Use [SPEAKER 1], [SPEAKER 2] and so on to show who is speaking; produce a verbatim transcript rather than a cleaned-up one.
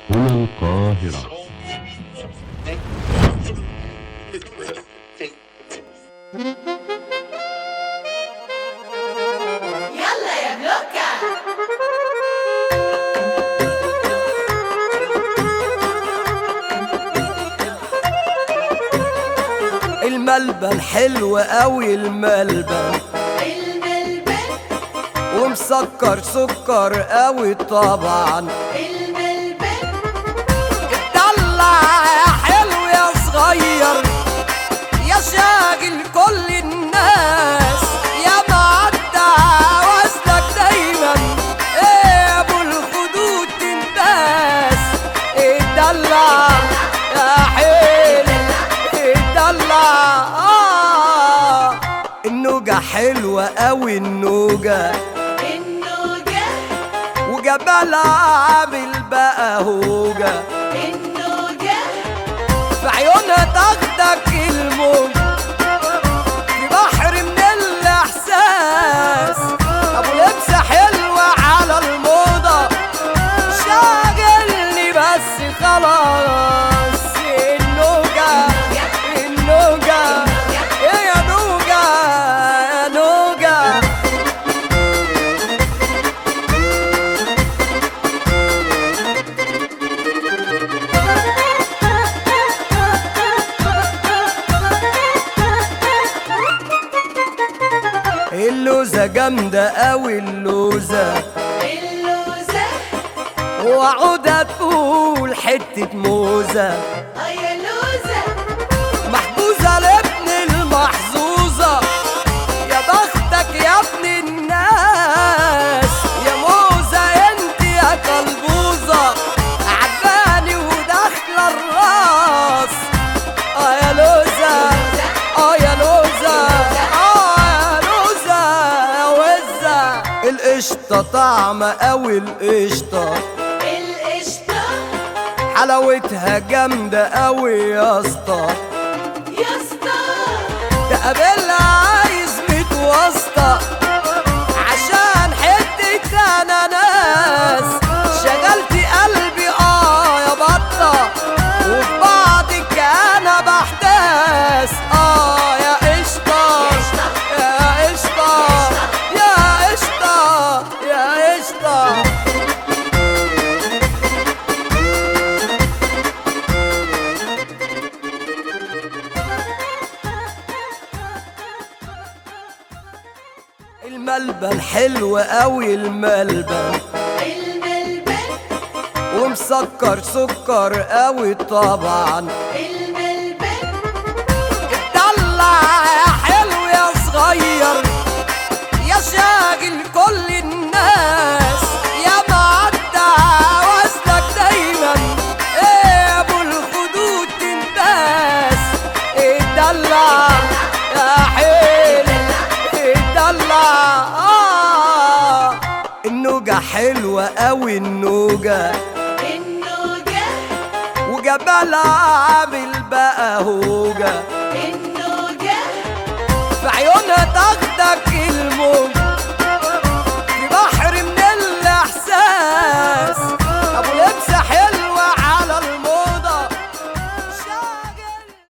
[SPEAKER 1] هنا القاهرة.
[SPEAKER 2] يلا يا بلوكا.
[SPEAKER 3] الملبن حلو قوي الملبن
[SPEAKER 2] الملبن
[SPEAKER 3] ومسكر سكر قوي طبعا.
[SPEAKER 2] الملبن
[SPEAKER 3] اتدلع يا حلو يا صغير يا شاغل كل الناس يا معدى وزنك دايما ايه ابو الخدود تنداس. اتدلع يا حلو اتدلع. آه النوجة حلوة قوي النوجة
[SPEAKER 2] النوجة
[SPEAKER 3] وجبالها عامل بقى هوجة.
[SPEAKER 2] النوجة
[SPEAKER 3] في عيونها تاخدك الموج في بحر من الإحساس. أبو لبسة حلوة على الموضة شاغلني بس خلاص. النوجة النوجة إيه يا نوجة يا نوجة. اللوزة جامدة قوي اللوزة
[SPEAKER 2] اللوزة
[SPEAKER 3] وعودة تقول حتة موزة
[SPEAKER 2] اه يا لوزة.
[SPEAKER 3] محجوزة لابن المحظوظة. يا بختك يا ابن الناس يا موزة انت يا قلبوزة عجباني وداخلة الراس. اه يا لوزة اه يا لوزة اه يا لوزة يا وزة. القشطة طعمة قوي القشطة
[SPEAKER 2] القشطة
[SPEAKER 3] حلاوتها جامدة قوي يا اسطى.
[SPEAKER 2] يا اسطى
[SPEAKER 3] تقابلها عايز ميت واسطة عشان حتة اناناس. شغلتي قلبي اه يا بطة وفي بعضك انا بحتاس. اه يا قشطة يا قشطة يا قشطة يا قشطة. الملبن حلو قوي الملبن
[SPEAKER 2] الملبن
[SPEAKER 3] ومسكر سكر قوي طبعا.
[SPEAKER 2] الملبن
[SPEAKER 3] اتدلع يا حلو يا صغير يا شاغل كل الناس يا معدى وزنك دايما ايه ابو الخدود تنداس. اتدلع يا حلو اتدلع. آه النوجة حلوة قوي النوجة
[SPEAKER 2] النوجة
[SPEAKER 3] وجبالها عامل بقى هوجة.
[SPEAKER 2] النوجة
[SPEAKER 3] في عيونها تاخدك الموج